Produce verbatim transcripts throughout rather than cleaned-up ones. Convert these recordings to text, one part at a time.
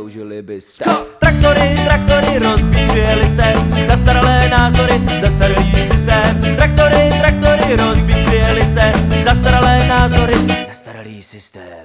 zasloužili byste. Traktory, traktory, rozbít jste, zastaralé názory, zastaralý systém. Traktory, traktory, rozbít jste, zastaralé názory, zastaralý systém.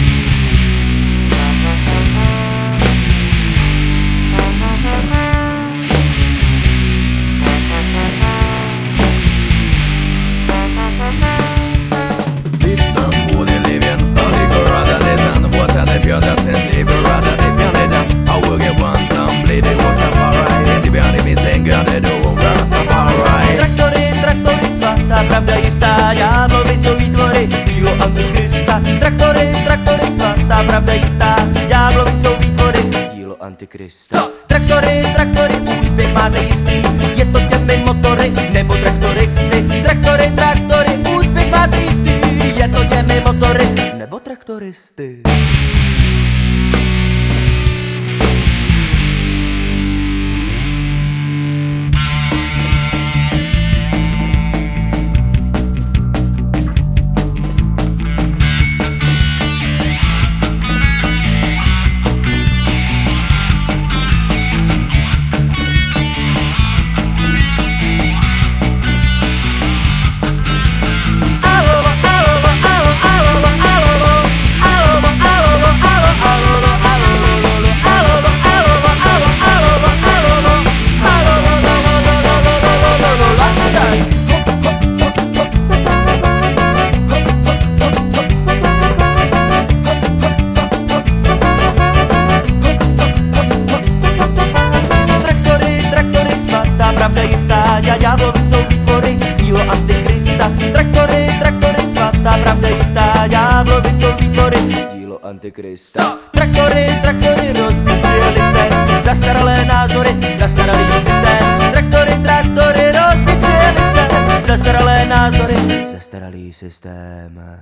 Traktory, traktory, svatá pravda jistá, ďáblovi jsou výtvory, dílo Antikrista. Traktory, traktory, svatá pravda jistá, ďáblovi jsou výtvory, dílo Antikrista. Traktory, traktory, úspěch máte jistý, je to těmi motory nebo traktoristy. Traktory, traktory, úspěch máte jistý, je to těmi motory nebo traktoristy. Pravda jistá, ďáblovi jsou výtvory, dílo Antikrista. Traktory, traktory, svatá pravda jistá, ďáblovi jsou výtvory, dílo Antikrista. Traktory, traktory, rozbitřili jste, zastaralé názory, zastaralý systém. Traktory, traktory, rozbitřili jste, zastaralé názory, zastaralý systém.